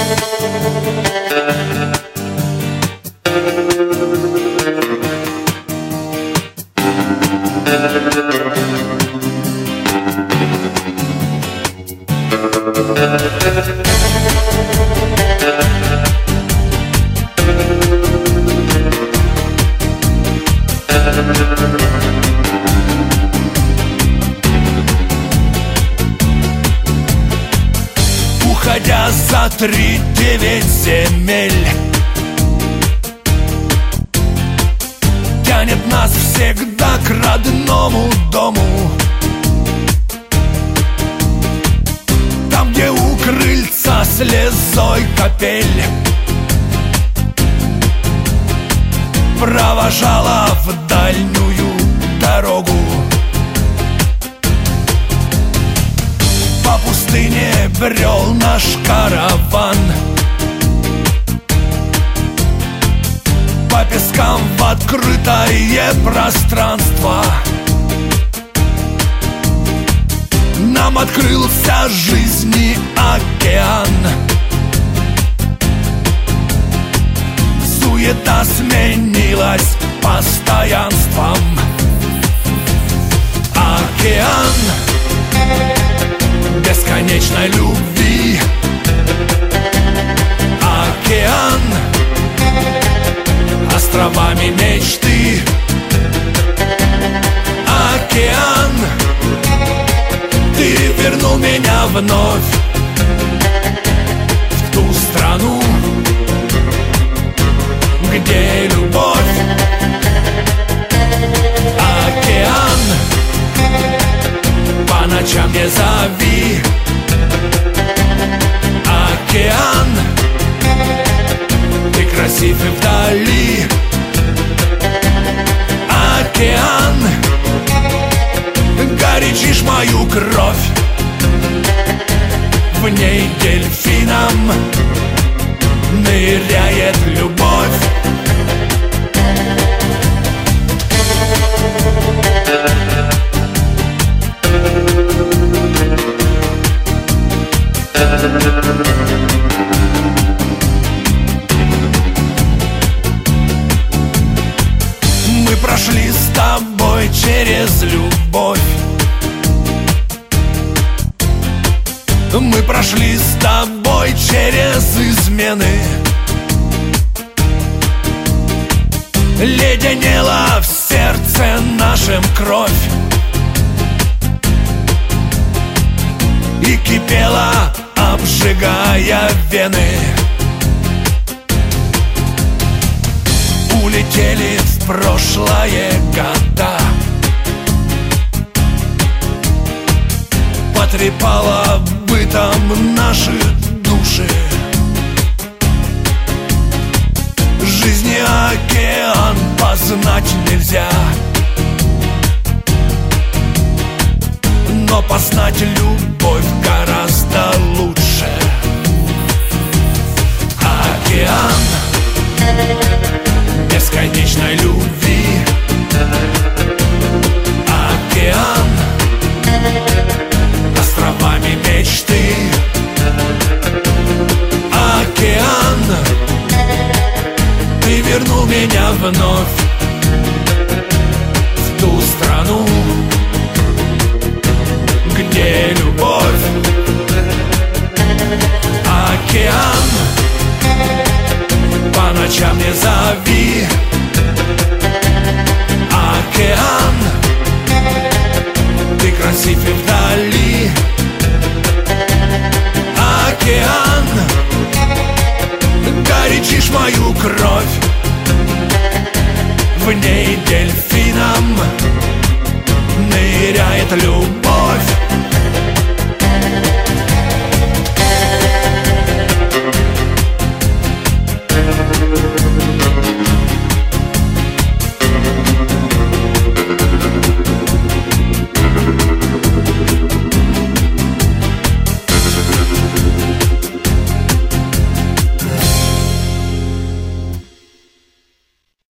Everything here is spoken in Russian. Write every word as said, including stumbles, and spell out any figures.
Уходя за три девять земель, тянет нас всегда к родному дому. Там, где у крыльца слезой капель провожала в дальнюю дорогу. По пустыне брел наш караван, по пескам в открытое пространство. Нам открылся жизни океан. Суета сменилась постоянством. Океан бесконечной любви. Океан островами мечты. Океан, ты вернул меня вновь в ту страну, где любовь. Океан, по ночам не зови. Океан, ты красив и вдали. Океан, горячишь мою кровь. В ней дельфином ныряет любовь. Мы прошли с тобой через любовь. Мы прошли с тобой через измены. Леденела в сердце нашем кровь и кипела, обжигая вены. Улетели в прошлое года, потрепала бытом наши души. Жизни океан познать нельзя, но познать любовь гораздо лучше. Океан бесконечной любви. Океан островами мечты. Океан, ты вернул меня вновь в ту страну, где любовь. Океан, по ночам не зови. Океан, ты красив и вдали. Океан, горячишь мою кровь. В ней дельфином ныряет любовь.